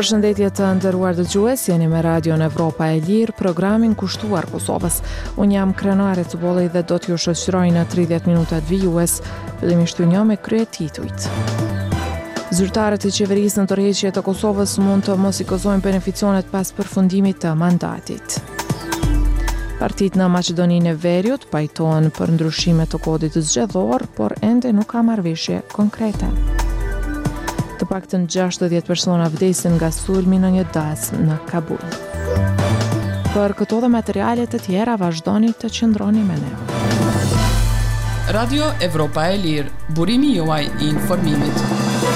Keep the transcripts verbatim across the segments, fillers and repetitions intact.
Përshëndetje të nderuar dëgjues, jeni me Radion Evropa e Lirë, programin kushtuar Kosovës. Unë jam Krenare Cubolli dhe do t'ju shoqëroj në tridhjetë minutat vijues, fillimisht një me kryetitujt. Zyrtarët e qeverisë në tërheqje të Kosovës mund të mos i gëzojnë beneficionet pas përfundimit të mandatit. Partitë në Maqedoninë e Veriut pajtohen për ndryshime të kodit zgjedhor, por ende nuk ka marrëveshje konkrete. Të paktën gjashtëdhjetë persona vdesin nga sulmi në një das në Kabul. Për këto dhe materiale të tjera vazhdoni të qëndroni me ne. Radio Evropa e Lirë, burimi juaj i informimit.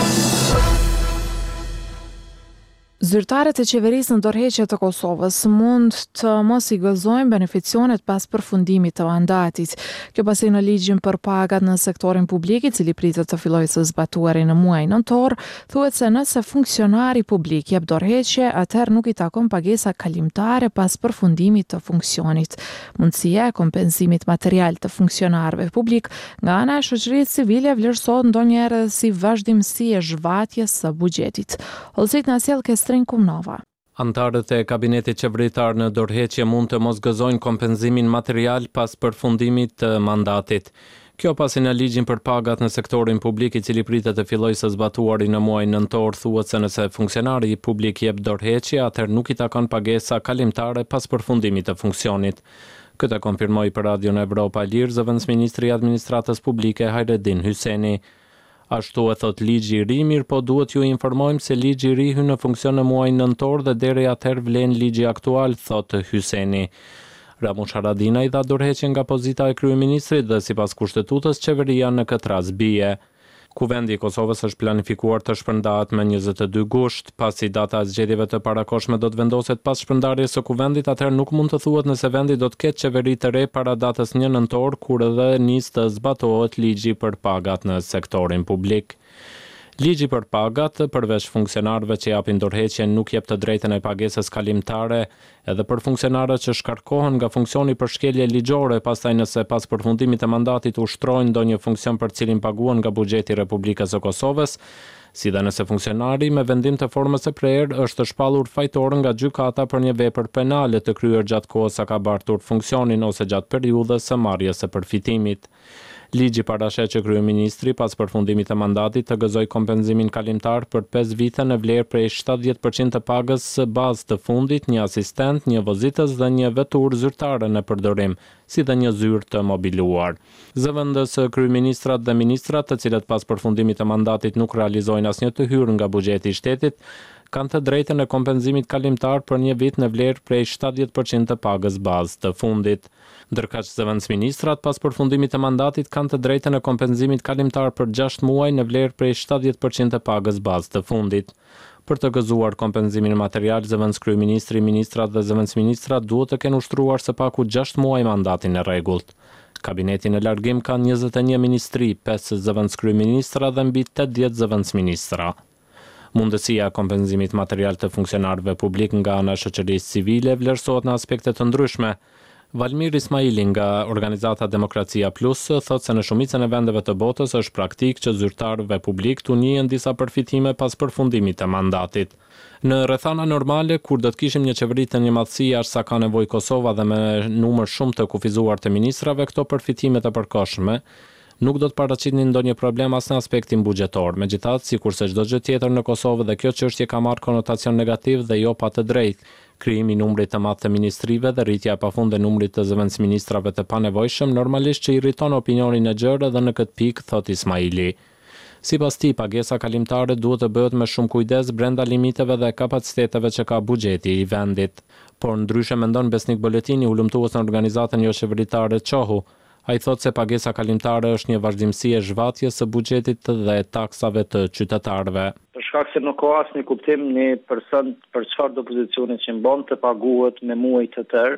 Zyrtarët e qeverisë në dorëheqje të Kosovës mund të mos i gëzojnë beneficionet pas përfundimit të mandatit. Kjo pasi në ligjin për pagat në sektorin publik, i cili pritet të fillojë së zbatuari në muajin nëntor, thuhet se nëse funksionari publik jep dorëheqje, atëherë nuk i takon pagesa kalimtare pas përfundimit të funksionit. Mundësia e kompenzimit material të funksionarëve publik nga ana e shoqërisë civile vlerësohet ndonjëherë si vazhdimsi e zhvatjes së buxhetit. Holsit na sjell Kumnova. Antarët e kabinetit qeveritar në dorëheqje mund të mos gëzojnë kompenzimin material pas përfundimit të mandatit. Kjo pasi në ligjin për pagat në sektorin publik, i cili pritet të fillojë së zbatuari në muajin nëntor, thuhet se nëse funksionari publik jep dorëheqje, atëherë nuk i takon pagesa kalimtare pas përfundimit të funksionit. Këtë konfirmoi për Radion Evropa e Lirë zëvendësministri i administratës publike Hajredin Hyseni. Ashtu e thot ligji i ri, mirë po duhet ju informojmë se ligji i ri hyn në funksion në muajin nëntor dhe deri atëherë vlen ligji aktual, thot Hyseni. Ramush Haradinaj dha dorëheqjen nga pozita e kryeministrit dhe sipas kushtetutës qeveria në këtë rast bie. Kuvendi i Kosovës është planifikuar të shpërndahet me njëzet e dy gusht, pasi data e zgjedhjeve të parakohshme do të vendoset pas shpërndarjes së kuvendit, atëherë nuk mund të thuhet nëse vendi do të ketë qeveri të re para datës një nëntor, kur edhe nis të zbatohet ligji për pagat në sektorin publik. Ligji për pagat, përveç funksionarëve që japin dorëheqjen, nuk jep të drejtën e pagesës kalimtare edhe për funksionarët që shkarkohen nga funksioni për shkelje ligjore, pastaj nëse pas përfundimit të mandatit ushtrojnë ndonjë funksion për cilin paguhen nga buxheti i Republikës së Kosovës, si dhe nëse funksionari me vendim të formës së prerë është shpallur fajtor nga gjykata për një vepër penale të kryer gjatë kohës sa ka bartur funksionin ose gjatë periudhës së marrjes së përfitimit. Ligji parashet që kryeministri pas përfundimit të mandatit të gëzoj kompenzimin kalimtar për pesë vite në vlerë prej shtatëdhjetë përqind të pagës së bazë të fundit, një asistent, një vozitës dhe një vetur zyrtare në përdorim, si dhe një zyrë të mobiluar. Zëvendës kryeministrat dhe ministrat, të cilët pas përfundimit të mandatit nuk realizojnë asnjë të hyrë nga buxheti i shtetit, kanë të drejtën e kompenzimit kalimtar për një vit në vlerë prej shtatëdhjetë përqind të pagës bazë të fundit. Ndërkaq zëvendësministrat pas përfundimit të mandatit kanë të drejtën e kompenzimit kalimtar për gjashtë muaj në vlerë prej shtatëdhjetë përqind të pagës bazë të fundit. Për të gëzuar kompenzimin material, zëvendëskryeministri, ministrat dhe zëvendësministrat duhet të kenë ushtruar së paku gjashtë muaj mandatin e rregullt. Kabineti në largim ka njëzet e një ministri, pesë zëvendëskryeministra dhe mbi tetëdhjetë zëvendësministra. Mundësia e kompenzimit material të funksionarëve publik nga ana e shoqërisë civile vlerësohet në aspekte të ndryshme. Valmir Ismaili nga organizata Demokracia Plus thot se në shumicën e vendeve të botës është praktik që zyrtarëve publik t'u njihen disa përfitime pas përfundimit të mandatit. Në rrethana normale, kur do të kishim një qeveri të një madhësie aq sa ka nevojë Kosova dhe me numër shumë të kufizuar të ministrave, këto përfitime të përkohshme nuk do të paraqitnin ndonjë problem as në aspektin buxhetor. Megjithatë, sikurse çdo gjë tjetër në Kosovë, dhe kjo çështje ka marrë konotacion negativ dhe jo pa të drejtë. Krijimi i numrit të madh të ministrive dhe rritja e pafundë e numrit të zëvendësministrave të panevojshëm normalisht që irriton opinionin e gjerë dhe në këtë pikë, thot Ismaili. Sipas tij, pagesa kalimtare duhet të bëhet me shumë kujdes brenda limiteve dhe kapaciteteve që ka buxheti i vendit. Por ndryshe mendon Besnik Boletini, ulëmtues në organizatën jo qeveritare Çohu. Ai thot se pagesa kalimtare është një vazhdimsi e zhvatjes së buxhetit dhe taksave të qytetarëve. Për shkak se nuk ka asnjë kuptim një person për çfarë do pozicioni që mban të paguhet me muaj të tërë,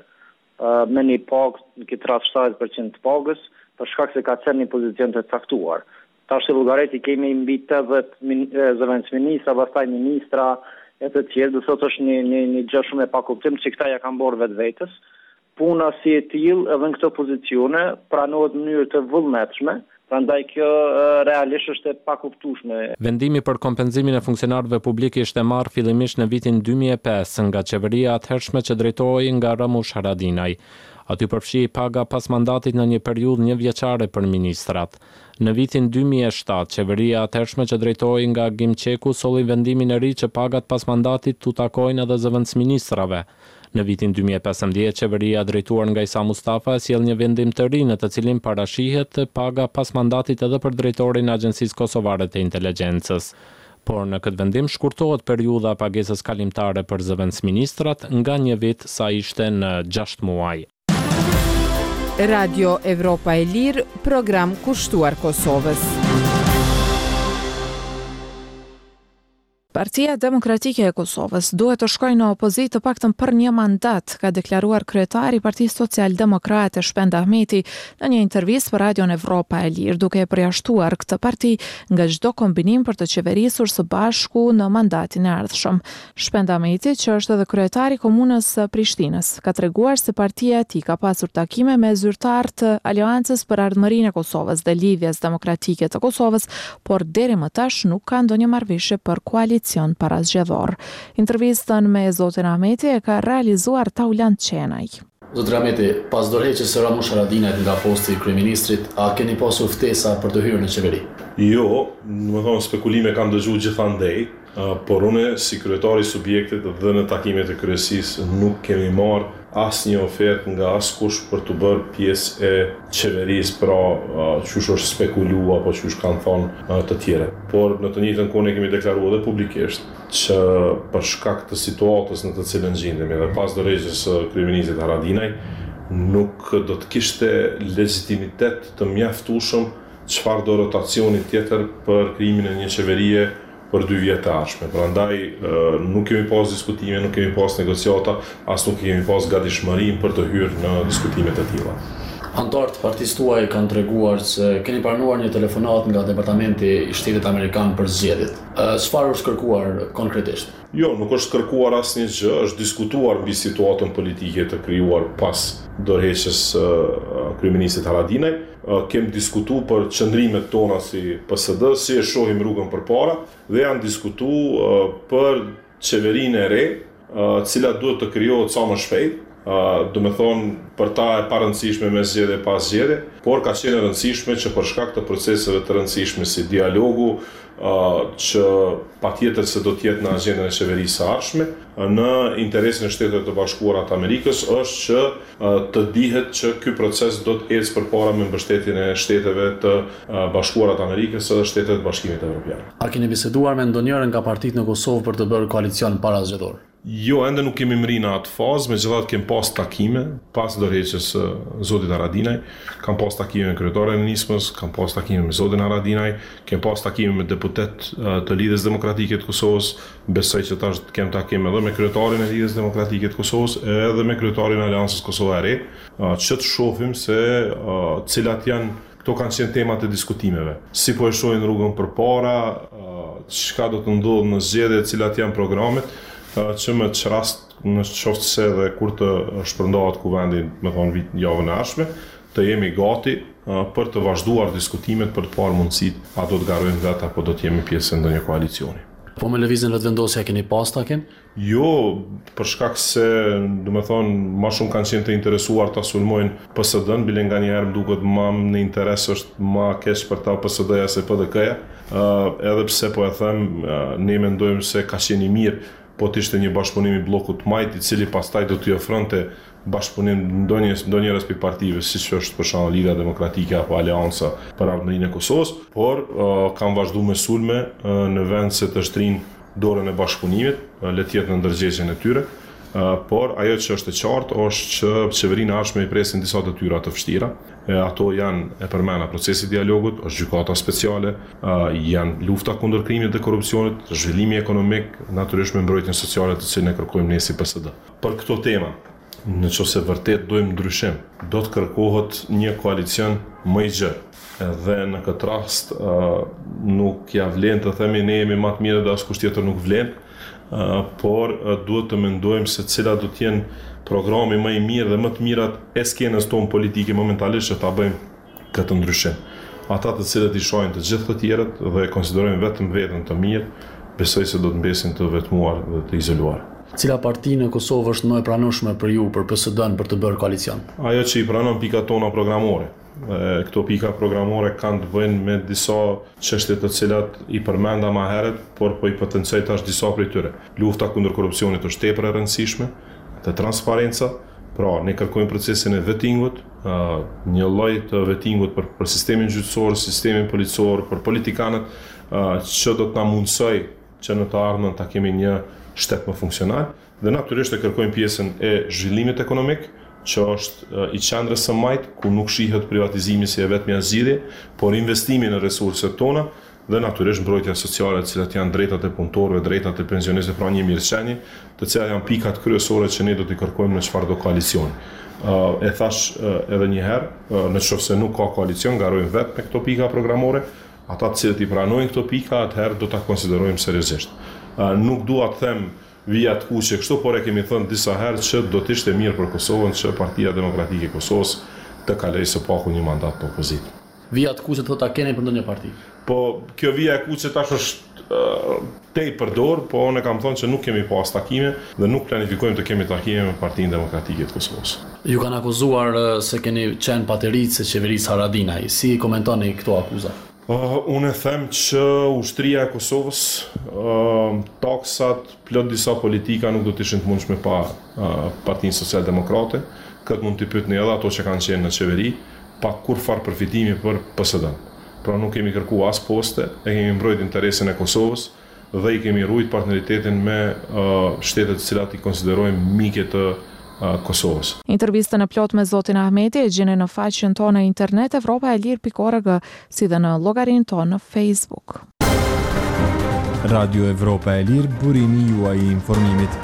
me një pagë në këtë rast shtatëdhjetë përqind të pagës, për shkak se ka qenë një pozicion të caktuar. Tash në Bullgareti kemi mbi tetëdhjetë zëvendësministra, pastaj ministra e të tjerë, do thotë është një një një gjë shumë e pakuptim që këta ja kanë bërë vetvetes. Puna si e tillë edhe në këto pozicione pranohet në mënyrë të vullnetshme, Prandaj kjo realisht është e pakuptueshme. Vendimi për kompenzimin e funksionarëve publik ishte marrë fillimisht në vitin dy mijë e pesë nga qeveria atëhershme që drejtohej nga Ramush Haradinaj. Aty përfshihej paga pas mandatit në një periudhë një vjeçare për ministrat. Në vitin dy mijë e shtatë, qeveria atëhershme që drejtohej nga Gim Qeku solli vendimin e ri që pagat pas mandatit t'u takojnë edhe zëvendësministrave. Në vitin dy mijë e pesëmbëdhjetë, qeveria drejtuar nga Isa Mustafa sjell një vendim të ri në të cilin parashihet paga pas mandatit edhe për drejtorin e Agjencisë Kosovare të Inteligjencës. Por në këtë vendim shkurtohet periudha e pagesës kalimtare për zëvendësministrat nga një vit sa ishte në gjashtë muaj. Radio Evropa e Lirë, program kushtuar Kosovës. Partia Demokratike e Kosovës duhet të shkojë në opozitë të paktën për një mandat, ka deklaruar kryetari i Partisë Social-Demokrate Shpend Ahmeti në një intervistë për Radion Evropa e Lirë, duke e përjashtuar këtë parti nga çdo kombinim për të qeverisur së bashku në mandatin e ardhshëm. Shpend Ahmeti, që është edhe kryetari i komunës së Prishtinës, ka treguar se partia e tij ka pasur takime me zyrtar të Aleancës për Ardhmërinë e Kosovës dhe Lidhjes Demokratike të Kosovës, por deri më tash nuk ka ndonjë marrëveshje për koalicion parazgjedhor. Intervistën me zotin Ahmeti e ka realizuar Taulant Qenaj. Zotri Ahmeti, pas dorëheqjes së Ramush Haradinajt nga posti i kryeministrit, a keni pasur ftesa për të hyrë në qeveri? Jo, më thonë spekulime kam dëgjuar gjithandej, por unë si kryetari i subjektit dhe në takimet e kryesisë nuk kemi marrë asnjë ofertë nga askush për të bërë pjesë e qeverisë, pra çush është spekulua apo çush kanë thonë të tjerë. Por në të njëjtën kohë ne kemi deklaruar edhe publikisht që për shkak të situatës në të cilën gjendemi dhe pas dorëheqjes së kryeministit Haradinaj nuk do të kishte legitimitet të mjaftueshëm çfarë do rotacioni tjetër për krijimin e një qeverie për dy vjet të ardhshme. Prandaj nuk kemi pas diskutime, nuk kemi pas negociata, as nuk kemi pas gatishmërinë për të hyrë në diskutime të tilla. Antarët e partisë tuaj kanë treguar se keni pranuar një telefonat nga Departamenti i Shtetit Amerikan për zgjedhjet. Çfarë është kërkuar konkretisht? Jo, nuk është kërkuar asnjë gjë, është diskutuar mbi situatën politike të krijuar pas dorëheqjes së kryeministit Haradinaj. Kem diskutuar për qëndrimet tona si P S D, si e shohim rrugën përpara dhe janë diskutuar për qeverinë e re, e cila duhet të krijohet sa më shpejt. Uh, do me thonë për ta e pa rëndësishme me zgjedhje e pas zgjedhje, por ka qenë rëndësishme që për shkak të proceseve të rëndësishme si dialogu, uh, që patjetër se do të jetë në agjendën e qeverisë së ardhshme, në interesin e Shtetit të Bashkuara të Amerikës është që uh, të dihet që ky proces do të ecë përpara me mbështetjen e Shteteve të uh, Bashkuara të Amerikës dhe Shtetet të Bashkimit Evropian. A keni biseduar me ndonjërin nga partitë në Kosovë për të bërë koalicion parazgjedhor? Jo, ende nuk kemi mri në atë fazë, megjithatë kem pas takime pas dorëheqjes së zotit Haradinaj, kam pas takime me kryetarin e nismës, kam pas takime me zotin Haradinaj, kem pas takime me deputet të Lidhjes Demokratike të Kosovës, besoj që tash kem takime edhe me kryetarin e Lidhjes Demokratike të Kosovës, edhe me kryetarin e Aleancës Kosova e Re, që të shohim se cilat janë këto kanë qenë temat e diskutimeve. Si po e shohin rrugën përpara, çka do të ndodhë në zgjedhje, cilat janë programet, që me që rast në qoftë se dhe kur të shpërndohet kuvendi, me thonë vit javën e ardhshme, të jemi gati për të vazhduar diskutimet për të parë mundësit a do të garojmë vetë apo do të jemi pjesë në ndonjë koalicioni. Po me lëvizjen vetvendosja keni pas takim? Jo, për shkak se, do me thonë, ma shumë kanë qenë të interesuar ta sulmojnë P S D-n, bile nga një herë më duket ma në interes është ma keq për ta P S D-ja se P D K-ja, uh, edhe pse po e them, uh, ne mendojmë se ka qenë i mirë po të ishte një bashkëpunim i bllokut Majt, i cili pastaj do t'i ofronte bashkëpunim ndonjë ndonjëras pi partive, siç është për shembull Lidhja Demokratike apo Aleanca për Ardhmërinë e Kosovës, por uh, kanë vazhduar me sulme uh, në vend se të shtrinë dorën e bashkëpunimit, uh, le të jetë në ndërgjegjjen e tyre. Uh, por ajo që është e qartë është që qeverinë e ardhshme i presin disa detyra të vështira. E, ato janë e përmena procesi i dialogut, është gjykata speciale, uh, janë lufta kundër krimit dhe korrupsionit, zhvillimi ekonomik, natyrisht me mbrojtjen sociale të cilën e kërkojmë ne si P S D. Për këto tema, nëse vërtet dojmë ndryshim, do të kërkohet një koalicion më i gjerë. Dhe në këtë rast uh, nuk ja vlen të themi ne jemi më të mirë dhe askush tjetër nuk vlen. Uh, por uh, duhet të mendojmë se cila do të jenë programi më i mirë dhe më të mirat e skenës tonë politike momentalisht që ta bëjmë këtë ndryshim. ata të cilët i shohin të gjithë të tjerët dhe konsiderojnë vetëm veten të mirë, besoj se do të mbesin të vetmuar dhe të izoluar. Cila parti në Kosovë është më e pranueshme për ju, për P S D-n, për të bërë koalicion? Ajo që i pranon pikat tona programore. E, këto pika programore kanë të bëjnë me disa çështje të cilat i përmenda më herët, por po i potencoj tash disa prej tyre. Lufta kundër korrupsionit është tepër e rëndësishme, të transparenca. Pra, ne kërkojmë procesin e vettingut, uh, një lloj të vettingut për, për sistemin gjyqësor, sistemin policor, për politikanët, uh, që do të na mundsoj që në të ardhmen ta kemi një shtet më funksional, dhe natyrisht e kërkojmë pjesën e zhvillimit ekonomik, që është uh, i qendrës së majt, ku nuk shihet privatizimi si e vetmja zgjidhje, por investimi në resurset tona, dhe natyrisht mbrojtja sociale, të cilat janë drejtat e punëtorëve, drejtat e pensionistëve, pra një mirëqenie, të cilat janë pikat kryesore që ne do t'i kërkojmë në çfarëdo koalicioni. Uh, e thash uh, edhe një herë, uh, në qoftë se nuk ka koalicion, garojmë vetë me këto pika programore, ata të cilët i pranojnë këto pika, atëherë do ta konsiderojmë seriozisht. Uh, nuk dua të them vija të kuqe kështu, por e kemi thënë disa herë që do të ishte mirë për Kosovën që Partia Demokratike e Kosovës të kalojë së paku një mandat në opozitë. Vija të kuqe thotë ta keni për ndonjë parti. Po kjo vija e kuqe tash është uh, tej përdor, po unë kam thënë që nuk kemi pas takime dhe nuk planifikojmë të kemi takime me Partinë Demokratike të Kosovës. Ju kanë akuzuar uh, se keni qenë pateritë se qeverisë Haradinaj. Si komentoni këto akuza? Uh, unë e them që ushtria e Kosovës, uh, taksat, plot disa politika nuk do të ishin të mundshme pa uh, Partinë Social-Demokrate. Këtë mund t'i pyetni edhe ato që kanë qenë në qeveri, pa kur far përfitimi për P S D-n. Pra nuk kemi kërku as poste, e kemi mbrojt interesin e Kosovës dhe i kemi rujt partneritetin me uh, shtetet të cilat i konsiderojmë mike të uh, Kosovës. Intervistën e plot me zotin Ahmeti e gjeni në faqen tonë në internet evropa e lirë pikë org, si dhe në llogarinë tonë në Facebook. Radio Evropa e Lirë, burimi juaj i informimit.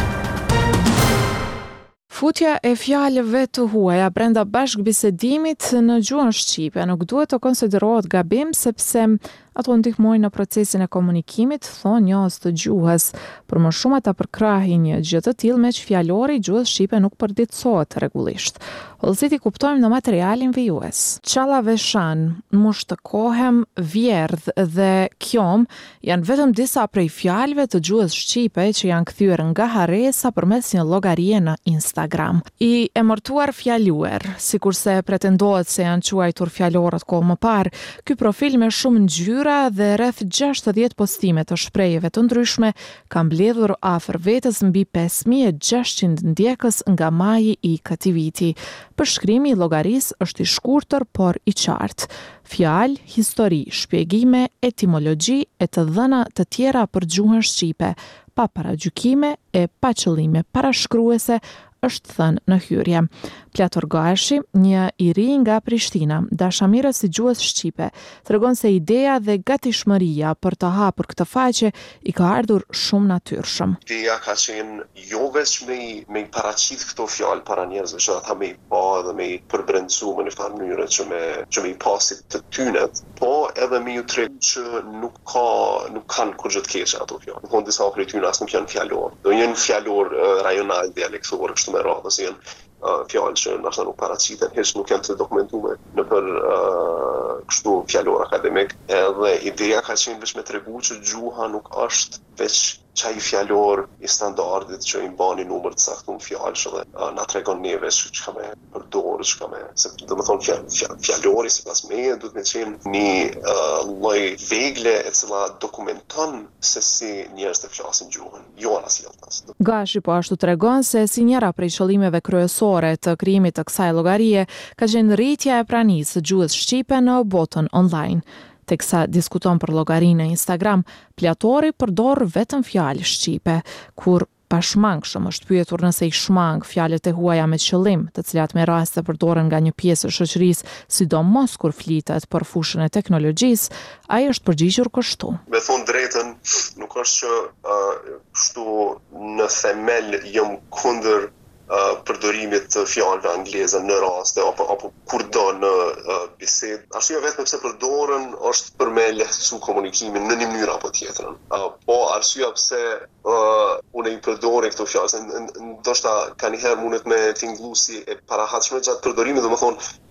Futja e fjalëve të huaja brenda bashkëbisedimit në gjuhën shqipe nuk duhet të konsiderohet gabim sepse ato ndihmojnë në procesin e komunikimit, thonë njohës të gjuhës. Për më shumë ata përkrahin një gjë të tillë me që fjalori i gjuhës shqipe nuk përditësohet rregullisht. Hollësit i kuptojmë në materialin vijues. Çalla veshan, mushtëkohem, vjerdh dhe qom janë vetëm disa prej fjalëve të gjuhës shqipe që janë kthyer nga harresa përmes një llogarie në Instagram. I emërtuar fjaluar, sikurse pretendohet se janë quajtur fjalorët kohë më parë, ky profil me shumë ngjyra dhe rreth gjashtëdhjetë postime të shprehjeve të ndryshme ka mbledhur afër vetës mbi pesë mijë e gjashtëqind ndjekës nga maji i këtij viti. Përshkrimi i llogarisë është i shkurtër por i qartë. Fjalë, histori, shpjegime, etimologji e të dhëna të tjera për gjuhën shqipe, pa paragjykime e pa qëllime parashkruese, është thënë në hyrje. Plator Gashi, një i ri nga Prishtina, dashamirës i gjuhës shqipe, tregon se ideja dhe gatishmëria për të hapur këtë faqe i ka ardhur shumë natyrshëm. Ideja ka qenë jo vetëm me me paraqit këto fjalë para njerëzve, që ata me i pa dhe me i përbrencu në një farë mënyrë që me që me i pasit të tynet, po edhe me ju tregu që nuk ka nuk kanë kurrë të keqe ato fjalë. Në fund disa prej tyre as nuk janë fjalor. Do janë fjalor uh, rajonal, dialektor, kështu me radhë, si janë uh, fjalë që ndoshta nuk paraqiten, hiç nuk janë të dokumentuar në për uh, kështu fjalor akademik. Edhe ideja ka qenë vetëm me tregu që gjuha nuk është veç çaj fjalor i standardit që i bani numër të saktuar fjalësh dhe uh, na tregon neve që çka me përdor, çka me, se domethënë fjal, fjal, fjalori sipas meje duhet të qenë një uh, lloj vegle e cila dokumenton se si njerëz të flasin gjuhën, jo asnjëtas. Gashi po ashtu tregon se si njëra prej qëllimeve kryesore të krijimit të kësaj llogarie ka qenë rritja e pranisë së gjuhës shqipe në botën online. Teksa diskuton për llogarinë në Instagram, Platori përdor vetëm fjalë shqipe, kur pashmangshëm është pyetur nëse i shmang fjalët e huaja me qëllim, të cilat me raste përdoren nga një pjesë e shoqërisë, sidomos kur flitet për fushën e teknologjisë, ai është përgjigjur kështu. Me thonë drejtën, nuk është që uh, kështu në themel jam kundër Uh, përdorimit të fjalëve angleze në raste apo apo kurdo në uh, bisedë. Arsyeja vetëm pse përdoren është për me lehtësu komunikimin në një mënyrë apo tjetrën. Uh, po arsyeja pse uh, unë i përdor këto fjalë, ndoshta kanë herë mundet me tingëllusi e parahatshme gjatë përdorimit, domethënë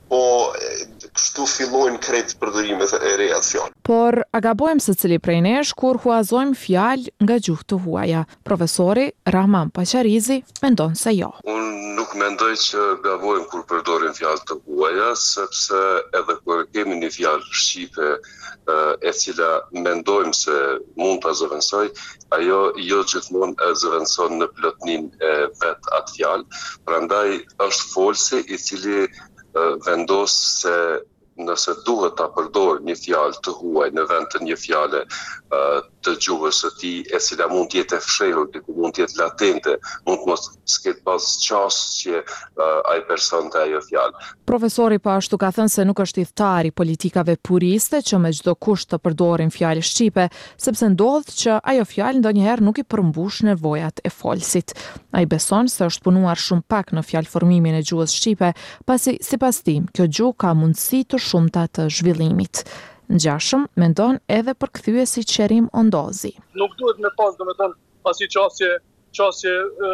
po kështu fillojnë krejt përdorimet e reja të fjalë. Por a gabojmë se cili prej nesh kur huazojmë fjalë nga gjuhë të huaja? Profesori Rahman Paqarizi mendon se jo. Unë nuk mendoj që gabojmë kur përdorim fjalë të huaja, sepse edhe kur kemi një fjalë shqipe e cila mendojmë se mund ta zëvendësoj, ajo jo gjithmonë e zëvendëson në plotnin e vet atë fjalë. Prandaj është folsi i cili vendos se nëse duhet ta përdor një fjalë të huaj në vend të një fjale uh, të gjuhës së tij, e cila mund të jetë e fshehur, diku mund të jetë latente, mund të mos s'ketë pas çastje uh, ai person të ajo fjalë. Profesori po ashtu ka thënë se nuk është hidhtar i politikave puriste që me çdo kusht të përdorin fjalë shqipe, sepse ndodh që ajo fjalë ndonjëherë nuk i përmbush nevojat e folësit. Ai beson se është punuar shumë pak në fjalëformimin e gjuhës shqipe, pasi sipas tij kjo gjuhë ka mundësi të shumta të zhvillimit. Ngjashëm mendon edhe për kthyesi Qerim Ondozi. Nuk duhet me pas, domethënë, pasi qasje qasje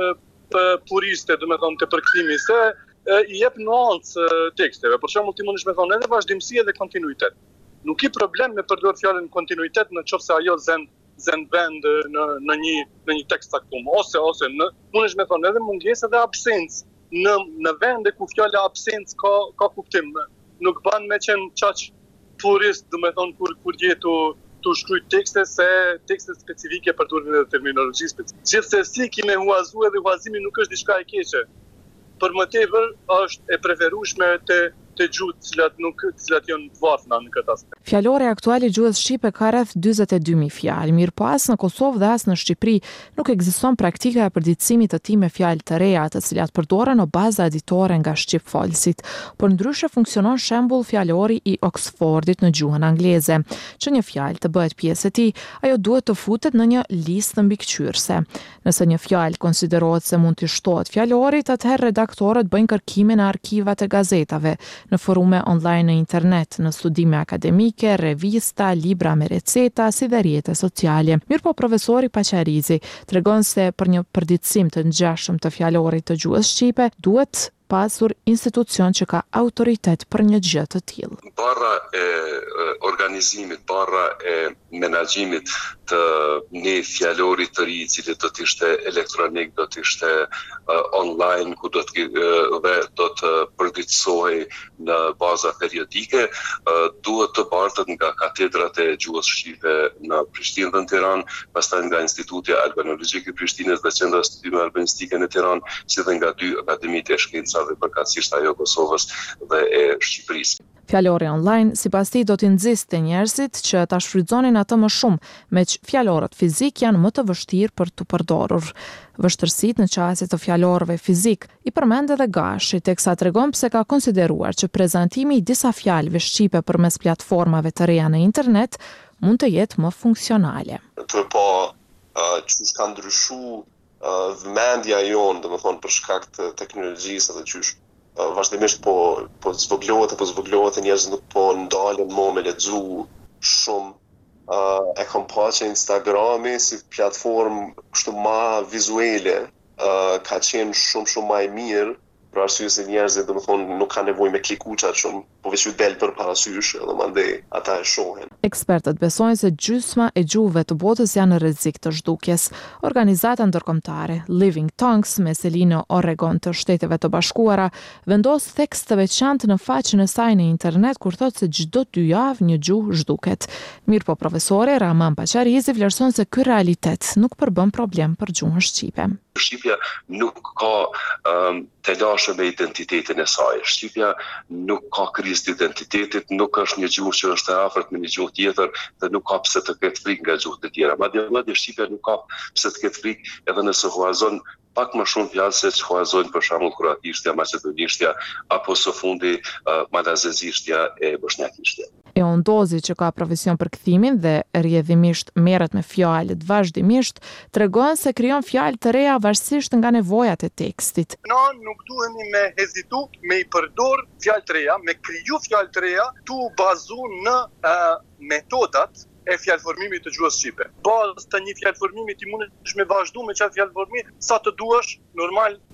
puriste, domethënë, të përkthimit, se e, i jep nuancë teksteve. Për shembull, ti mundesh me thonë edhe vazhdimsi edhe kontinuitet. Nuk i problem me përdor fjalën kontinuitet në qoftë se ajo zën zën vend në në një në një tekst caktuar, ose ose në mundesh me thonë edhe mungesë dhe absencë në në vende ku fjala absencë ka ka kuptim. Nuk ban me qenë qaq purist, do me thonë, kur, kur jetu të shkruaj tekste, se tekste specifike për të dhe terminologji specifike. Gjithsesi kime huazu edhe huazimi nuk është diçka e keqe. Për më tepër është e preferueshme të të gjuhë të cilat nuk të cilat janë të varfna në këtë aspekt. Fjalori aktual i gjuhës shqipe ka rreth dyzet e dy mijë fjalë, mirë po as në Kosovë dhe as në Shqipëri nuk ekziston praktika e përditësimit të tij me fjalë të reja, të cilat përdoren në baza editore nga shqipfolësit. Por ndryshe funksionon shembull fjalori i Oxfordit në gjuhën angleze, që një fjalë të bëhet pjesë e tij, ajo duhet të futet në një listë mbikëqyrëse. Nëse një fjalë konsiderohet se mund të shtohet fjalorit, atëherë redaktorët bëjnë kërkime në arkivat e gazetave, në forume online në internet, në studime akademike, revista, libra me receta, si dhe rrjete sociale. Mirëpo profesori Paqarizi tregon se për një përditësim të ngjashëm të fjalorit të gjuhës shqipe duhet pasur institucion që ka autoritet për një gjë të tillë. Para e organizimit, para e menaxhimit të një fjalori të ri, i cili do të ishte elektronik, do të ishte uh, online, ku do të uh, dhe do të përditësohej në baza periodike, uh, duhet të bartet nga katedrat e gjuhës shqipe në Prishtinë dhe në Tiranë, pastaj nga Instituti Albanologjik i Prishtinës dhe Qendra Studime Albanistike në Tiranë, si dhe nga dy akademitë e shkencave përkatësisht ajo Kosovës dhe e Shqipërisë. Fjalori online, sipas tij, do t'i nxiste njerëzit që ta shfrytëzonin atë më shumë, meq fjalorët fizik janë më të vështirë për të përdorur. Vështërsitë në qasje të fjalorëve fizik i përmend edhe Gashi, teksa tregon pse ka konsideruar që prezantimi i disa fjalëve shqipe përmes platformave të reja në internet mund të jetë më funksionale. Për po uh, qysh ka ndryshu uh, vëmendja jonë, domethënë për shkak të teknologjisë dhe qysh Uh, vazhdimisht po po zvoglohet apo zvoglohet e njerëzit nuk po ndalen më me lexu shumë. Uh, e kam parë që Instagrami si platformë kështu më vizuale uh, ka qenë shumë shumë më e mirë, për arsye se njerëzit domethënë nuk kanë nevojë me klikuça shumë, po veç u del për parasysh edhe mandej ata e shohin. Ekspertët besojnë se gjysma e gjuhëve të botës janë në rrezik të zhdukjes. Organizata ndërkombëtare Living Tongues me seli në Oregon të Shteteve të Bashkuara vendos tekst të veçantë në faqen e saj në internet kur thotë se çdo dy javë një gjuhë zhduket. Mirëpo profesori Rahman Paqarizi vlerëson se ky realitet nuk përbën problem për gjuhën shqipe. Shqipja nuk ka um, të lashë me identitetin e saj. Shqipja nuk ka krizë të identitetit, nuk është një gjuhë që është e afërt me një gjuhë tjetër dhe nuk ka pse të ketë frikë nga gjuhët e tjera. Madje madje Shqipja nuk ka pse të ketë frikë edhe nëse huazon pak më shumë fjalë se që huazojnë për shembull kroatishtja, maqedonishtja apo së fundi uh, malazezishtja e bosnjakishtja. E Ondozi, që ka profesion për kthimin dhe rrjedhimisht merret me fjalët vazhdimisht, tregon se krijon fjalë të reja varësisht nga nevojat e tekstit. Ne nuk duhemi me hezitu me i përdor fjalë të reja, me kriju fjalë të reja, tu bazu në uh, metodat e fjalëformimit të gjuhës shqipe. Bazë të një fjalëformimi ti mundesh me vazhdu me çfarë fjalëformimi sa të duash, normal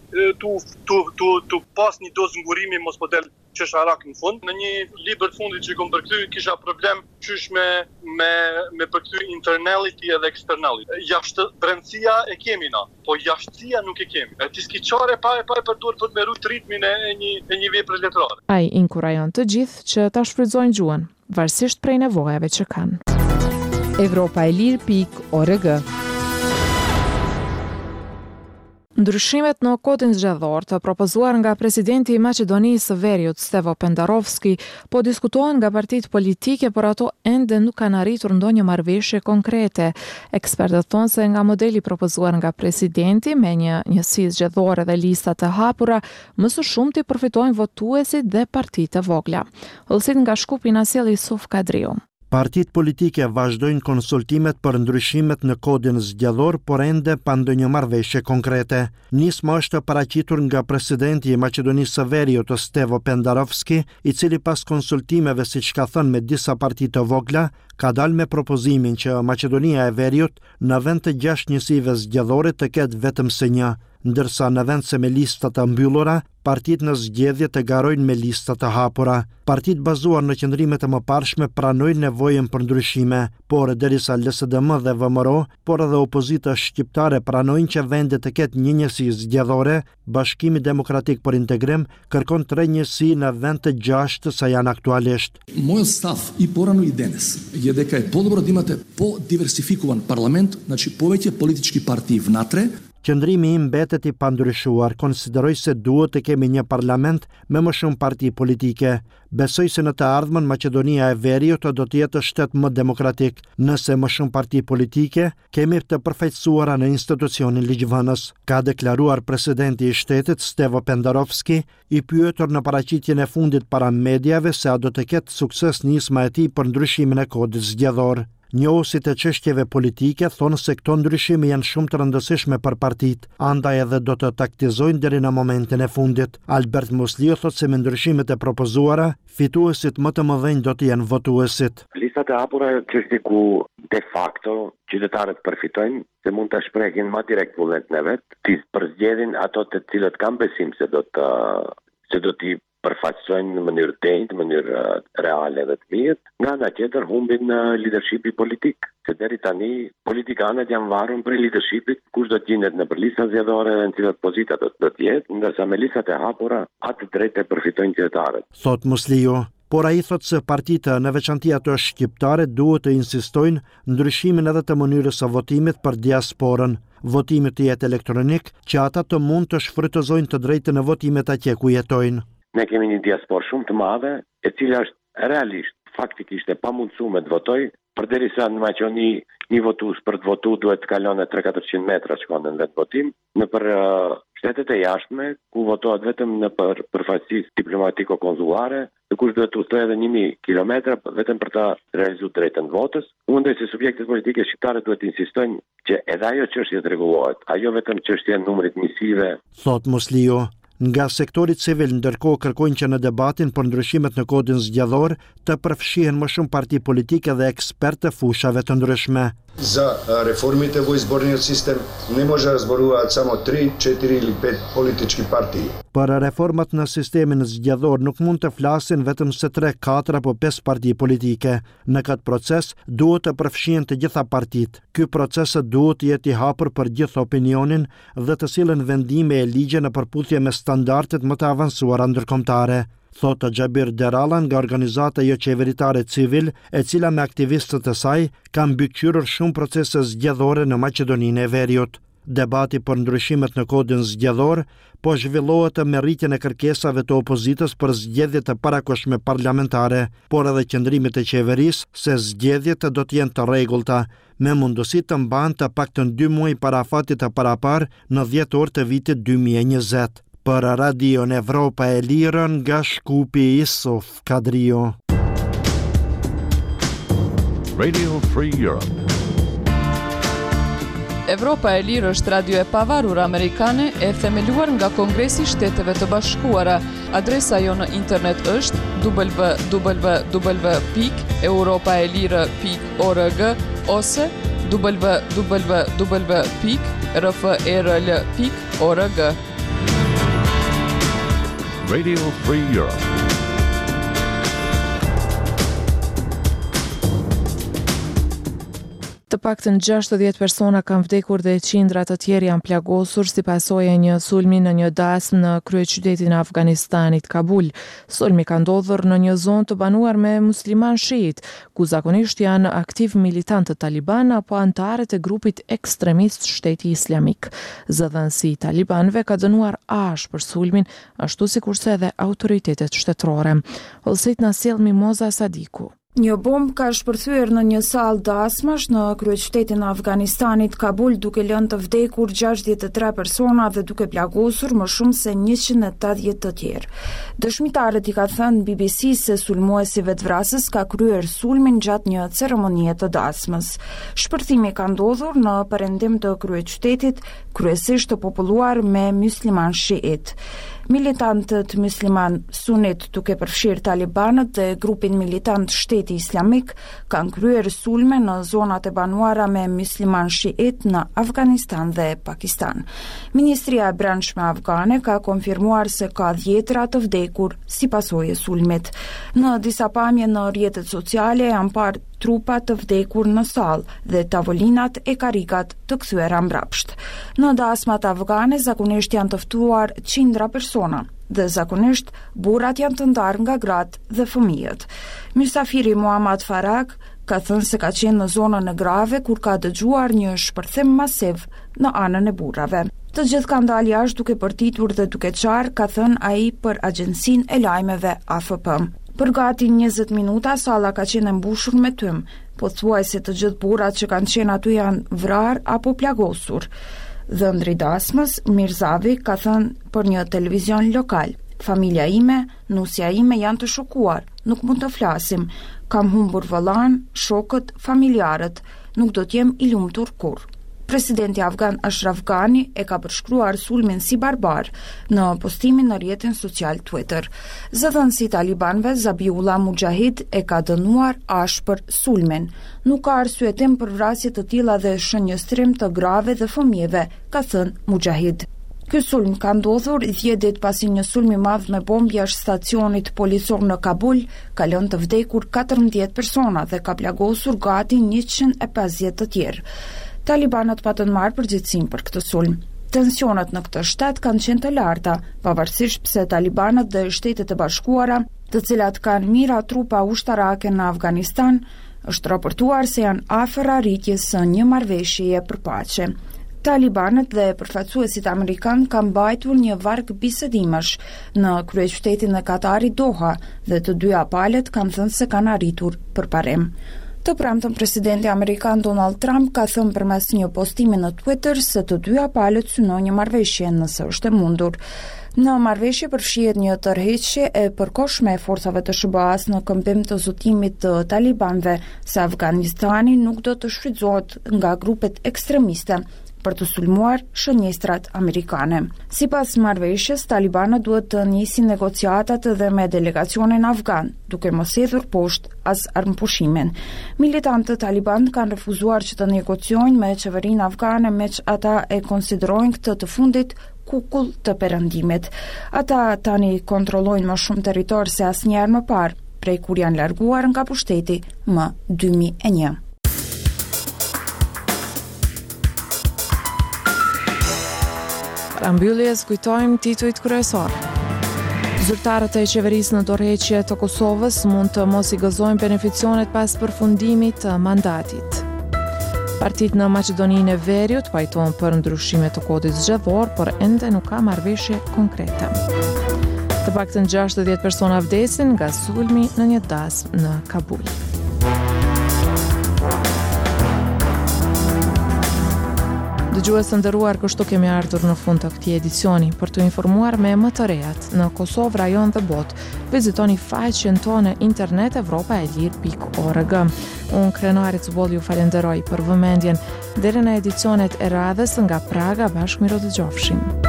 tu tu tu tu pas një dozë ngurimi mos po del qesharak në fund. Në një libër të fundit që kom përkthy kisha problem qysh me me me përkthy internality edhe externality. Jashtë brendësia e kemi na, po jashtësia nuk e kemi. E ti s'ki çare pa e pa e përdor për të me rujt ritmin e një e një vepre letrare. Ai inkurajon të gjithë që ta shfrytëzojnë gjuhën, varësisht prej nevojave që kanë. Evropa e Lirë pikë org. Ndryshimet në kodin zgjedhor të propozuar nga presidenti i Maqedonisë së Veriut Stevo Pendarovski po diskutohen nga partitë politike, por ato ende nuk kanë arritur ndonjë marrëveshje konkrete. Ekspertët thonë se nga modeli propozuar nga presidenti me një njësi zgjedhore dhe lista të hapura, më së shumti përfitojnë votuesit dhe partitë të vogla. Hollësit nga Shkupi na sjell Yusuf Kadriu. Partitë politike vazhdojnë konsultimet për ndryshimet në kodin zgjedhor, por ende pa ndonjë marrëveshje konkrete. Nisma është paraqitur nga presidenti i Maqedonisë së Veriut Stevo Pendarovski, i cili pas konsultimeve, siç ka thënë me disa parti të vogla, ka dalë me propozimin që Maqedonia e Veriut në vend të gjashtë njësive zgjedhore të ketë vetëm së një, ndërsa në vend se me lista të mbyllura, partitë në zgjedhje të garojnë me lista të hapura. Partitë bazuar në qëndrimet e mëparshme pranojnë nevojën për ndryshime, por derisa L S D M dhe V M R O, por edhe opozita shqiptare pranojnë që vendet të ketë një njësi zgjedhore, Bashkimi Demokratik për Integrim kërkon tre njësi në vend të gjashtë sa janë aktualisht. Мојот став и порано и денес е дека е подобро да имате по-диверсификуван парламент, значи повеќе политички партии внатре. Qëndrimi im mbetet i pandryshuar, konsideroj se duhet të kemi një parlament me më shumë parti politike. Besoj se në të ardhmen Maqedonia e Veriut do të jetë shtet më demokratik, nëse më shumë parti politike kemi të përfaqësuara në institucionin ligjvënës, ka deklaruar presidenti i shtetit Stevo Pendarovski, i pyetur në paraqitjen e fundit para mediave se a do të ketë sukses nisma e tij për ndryshimin e kodit zgjedhor. Njohuesit e çështjeve politike thonë se këto ndryshime janë shumë të rëndësishme për partitë, andaj edhe do të taktizojnë deri në momentin e fundit. Albert Musliu thotë se me ndryshimet e propozuara, fituesit më të mëdhenj do të jenë votuesit. Listat e hapura është çështje ku de facto qytetarët përfitojnë, se mund të shprehin më direkt vullnetin e vet, ti përzgjedhin ato të cilët kanë besim se do të se do t'i përfaqësojnë në mënyrë denjtë, në mënyrë reale dhe të mirë, nga ana tjetër humbin leadershipi politik. Se deri tani politikanët janë varur prej leadershipit, kush do të gjendet në për lista zgjedhore dhe në cilat pozita do të jetë, ndërsa me listat e hapura atë drejtë e përfitojnë qytetarët. Thot Musliu, por ai thotë se partitë, në veçanti ato shqiptare, duhet të insistojnë ndryshimin edhe të mënyrës së votimit për diasporën. Votimi të jetë elektronik, që ata të mund të shfrytëzojnë të drejtën e votimit atje ku jetojnë. Ne kemi një diasporë shumë të madhe, e cila është realisht, faktikisht e pamundësuar të votojë, përderisa në Maqedoni një votues për të votuar duhet të kalon tre katërqind metra shkon në vetë votim, në për uh, shtetet e jashtme, ku votohet vetëm në për përfaqësisë diplomatiko-konsullare, dhe kush duhet të udhtojë edhe një mijë kilometra vetëm për ta realizuar drejtën votës. Mendoj se subjektet politike shqiptare duhet të insistojnë që edhe ajo çështje të rregullohet, ajo vetëm çështja e numrit njësive. Thot Musliu. Nga sektori civil ndërkohë kërkojnë që në debatin për ndryshimet në kodin zgjedhor të përfshihen më shumë parti politike dhe ekspertë fushave të ndryshme. За реформите во изборниот систем не може да зборуваат само три, четири или пет политички партии. Për reformat në sistemin zgjedhor nuk mund të flasin vetëm se tre, katër apo pesë parti politike. Në këtë proces duhet të përfshihen të gjitha partitë. Ky proces duhet të jetë i hapur për gjithë opinionin dhe të sillen vendime e ligje në përputhje me standardet më të avancuara ndërkombëtare. Thotë Xhabir Deralla nga organizata jo qeveritare civil, e cila me aktivistët e saj ka mbikëqyrur shumë procese zgjedhore në Maqedoninë e Veriut. Debati për ndryshimet në kodin zgjedhor po zhvillohet me rritjen e kërkesave të opozitës për zgjedhje të parakohshme parlamentare, por edhe qëndrimit e qeverisë se zgjedhjet do të jenë të rregullta, me mundësi të mbahen të paktën dy muaj para afatit të parapar në dhjetor të vitit dy mijë e njëzet. Për Radion Evropa e Lirë nga Shkupi, Yusuf Kadriu. Radio Free Europe. Evropa e Lirë është radio e pavarur amerikane e themeluar nga Kongresi i Shteteve të Bashkuara. Adresa jo në internet është w w w pikë europa e lirë pikë org ose w w w pikë r f e r l pikë org. Radio Free Europe. Të paktën gjashtëdhjetë persona kanë vdekur dhe qindra të tjerë janë plagosur si pasojë e një sulmi në një dasmë në kryeqytetin e Afganistanit, Kabul. Sulmi ka ndodhur në një zonë të banuar me musliman shiit, ku zakonisht janë aktiv militantë Taliban apo anëtarët e grupit ekstremist Shteti Islamik. Zëdhënësi i talibanëve ka dënuar ash për sulmin, ashtu sikurse edhe autoritetet shtetërore. Hollësit na sjell Mimoza Sadiku. Një bomb ka shpërthyer në një sallë dasmash në kryeqytetin e Afganistanit, Kabul, duke lënë të vdekur gjashtëdhjetë e tre persona dhe duke plagosur më shumë se njëqind e tetëdhjetë të tjerë. Dëshmitarët i ka thënë B B C se sulmuesi vetvrasës ka kryer sulmin gjatë një ceremonie të dasmës. Shpërthimi ka ndodhur në perëndim të kryeqytetit, kryesisht të populluar me musliman shiit. Militantët musliman sunit, duke përfshirë talibanët dhe grupin militant Shteti Islamik, kanë kryer sulme në zonat e banuara me musliman shiit në Afganistan dhe Pakistan. Ministria e Brendshme afgane ka konfirmuar se ka dhjetra të vdekur si pasojë e sulmit. Në disa pamje në rrjetet sociale janë parë trupa të vdekur në sallë dhe tavolinat e karikat të kthyera mbrapsht. Në dasmat afgane zakonisht janë të ftuar qindra persona dhe zakonisht burrat janë të ndarë nga gratë dhe fëmijët. Mysafiri Muhammad Farag ka thënë se ka qenë në zonën e grave kur ka dëgjuar një shpërthim masiv në anën e burrave. Të gjithë kanë dalë jashtë duke përtitur dhe duke qarë, ka thënë ai për agjencinë e lajmeve A F P. Për gati njëzet minuta, salla ka qenë mbushur me tym, po thuajse të gjithë burrat që kanë qenë aty janë vrarë apo plagosur. Dhëndri dasmës, Mirzavi, ka thënë për një televizion lokal: familja ime, nusja ime janë të shokuar, nuk mund të flasim, kam humbur vëllain, shokët, familjarët, nuk do t'jem i lumtur kurrë. Presidenti afgan Ashraf Ghani e ka përshkruar sulmin si barbar në postimin në rrjetin social Twitter. Zëdhënësi i talibanëve Zabiullah Mujahid e ka dënuar ashpër sulmin. Nuk ka arsyetim për vrasje të tilla dhe shënjestrim të grave dhe fëmijëve, ka thënë Mujahid. Ky sulm ka ndodhur dhjetë ditë pasi një sulm i madh me bombë jashtë stacionit policor në Kabul ka lënë të vdekur katërmbëdhjetë persona dhe ka plagosur gati njëqind e pesëdhjetë të tjerë. Talibanët patën marrë përgjegjësinë për këtë sulm. Tensionet në këtë shtet kanë qenë të larta, pavarësisht pse talibanët dhe Shtetet e Bashkuara, të cilat kanë mira trupa ushtarake në Afganistan, është raportuar se janë afër arritjes së një marrëveshjeje për paqe. Talibanët dhe përfaqësuesit amerikan kanë mbajtur një varg bisedimesh në kryeqytetin e Katarit Doha dhe të dyja palët kanë thënë se kanë arritur përparim. Të premtën presidenti amerikan Donald Trump ka thënë përmes një postimi në Twitter se të dyja palët synojnë një marrëveshje nëse është e mundur. Në marrëveshje përfshihet një tërheqje e përkohshme e forcave të S B A-s në këmbim të zotimit të talibanëve se Afganistani nuk do të shfrytëzohet nga grupet ekstremiste për të sulmuar shënjestrat amerikane. Sipas marrëveshjes, talibanët duhet të nisin negociatat edhe me delegacionin afgan, duke mos hedhur poshtë as armëpushimin. Militantët taliban kanë refuzuar që të negociojnë me qeverinë afgane, meq ata e konsiderojnë këtë të fundit kukull të perëndimit. Ata tani kontrollojnë më shumë territor se asnjëherë më parë, prej kur janë larguar nga pushteti më dy mijë e një. Para mbylljes kujtojmë titujt kryesor. Zyrtarët e qeverisë në dorëheqje të Kosovës mund të mos i gëzojnë beneficionet pas përfundimit të mandatit. Partitë në Maqedoninë e Veriut pajtohen për ndryshime të kodit zgjedhor, por ende nuk ka marrëveshje konkrete. Të paktën gjashtëdhjetë persona vdesin nga sulmi në një dasmë në Kabul. Dëgjues të nderuar, kështu kemi ardhur në fund të këtij edicioni. Për të informuar me më të rejat në Kosovë, rajon dhe botë, vizitoni faqen tonë internet evropa e lir pikë org. Unë Krenari Cubol ju falenderoj për vëmendjen. Deri në edicionet e radhës nga Praga, bashkë miro dëgjofshim.